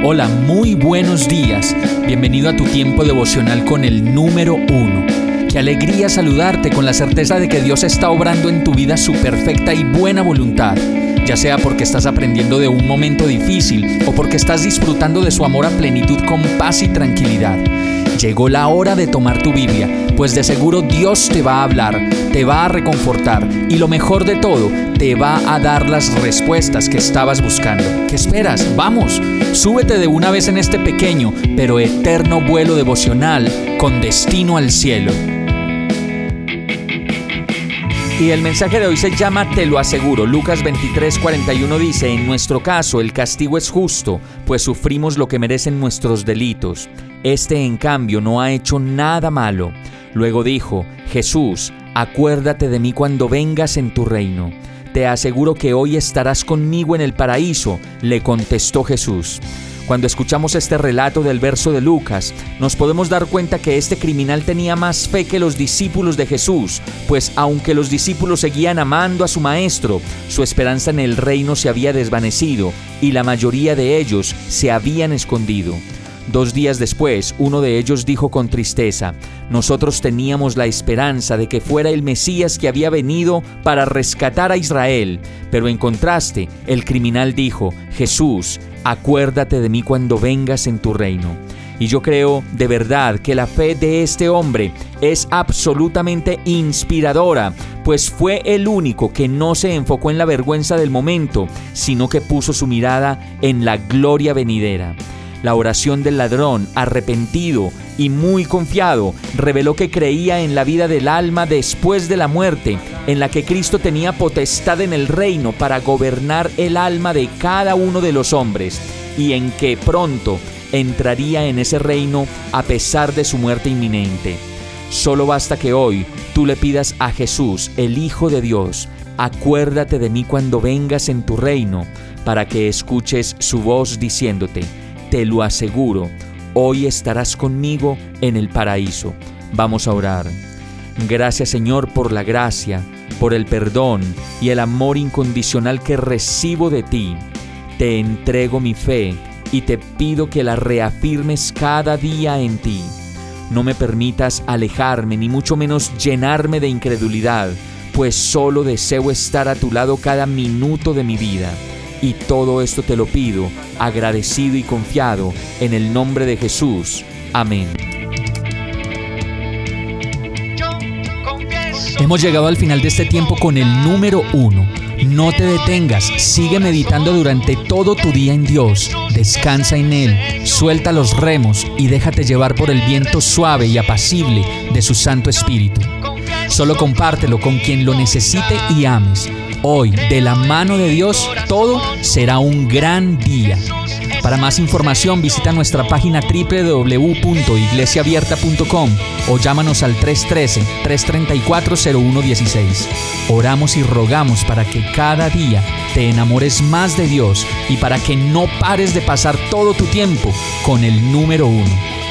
Hola, muy buenos días. Bienvenido a tu tiempo devocional con el número 1. Qué alegría saludarte con la certeza de que Dios está obrando en tu vida su perfecta y buena voluntad, ya sea porque estás aprendiendo de un momento difícil o porque estás disfrutando de su amor a plenitud con paz y tranquilidad. Llegó la hora de tomar tu Biblia, pues de seguro Dios te va a hablar, te va a reconfortar y lo mejor de todo, te va a dar las respuestas que estabas buscando. ¿Qué esperas? ¡Vamos! Súbete de una vez en este pequeño pero eterno vuelo devocional con destino al cielo. Y el mensaje de hoy se llama Te lo aseguro. Lucas 23:41 dice: En nuestro caso el castigo es justo, pues sufrimos lo que merecen nuestros delitos. Este, en cambio, no ha hecho nada malo. Luego dijo: Jesús, acuérdate de mí cuando vengas en tu reino. Te aseguro que hoy estarás conmigo en el paraíso, le contestó Jesús. Cuando escuchamos este relato del verso de Lucas, nos podemos dar cuenta que este criminal tenía más fe que los discípulos de Jesús, pues aunque los discípulos seguían amando a su maestro, su esperanza en el reino se había desvanecido y la mayoría de ellos se habían escondido. 2 días después, uno de ellos dijo con tristeza: nosotros teníamos la esperanza de que fuera el Mesías que había venido para rescatar a Israel. Pero en contraste, el criminal dijo: Jesús, acuérdate de mí cuando vengas en tu reino. Y yo creo de verdad que la fe de este hombre es absolutamente inspiradora, pues fue el único que no se enfocó en la vergüenza del momento, sino que puso su mirada en la gloria venidera. La oración del ladrón, arrepentido y muy confiado, reveló que creía en la vida del alma después de la muerte, en la que Cristo tenía potestad en el reino para gobernar el alma de cada uno de los hombres, y en que pronto entraría en ese reino a pesar de su muerte inminente. Solo basta que hoy tú le pidas a Jesús, el Hijo de Dios: acuérdate de mí cuando vengas en tu reino, para que escuches su voz diciéndote: te lo aseguro, hoy estarás conmigo en el paraíso. Vamos a orar. Gracias, Señor, por la gracia, por el perdón y el amor incondicional que recibo de ti. Te entrego mi fe y te pido que la reafirmes cada día en ti. No me permitas alejarme, ni mucho menos llenarme de incredulidad, pues solo deseo estar a tu lado cada minuto de mi vida. Y todo esto te lo pido, agradecido y confiado, en el nombre de Jesús. Amén. Hemos llegado al final de este tiempo con el número 1. No te detengas, sigue meditando durante todo tu día en Dios. Descansa en Él, suelta los remos y déjate llevar por el viento suave y apacible de su Santo Espíritu. Solo compártelo con quien lo necesite y ames. Hoy, de la mano de Dios, todo será un gran día. Para más información, visita nuestra página www.iglesiaabierta.com o llámanos al 313-334-0116. Oramos y rogamos para que cada día te enamores más de Dios y para que no pares de pasar todo tu tiempo con el número 1.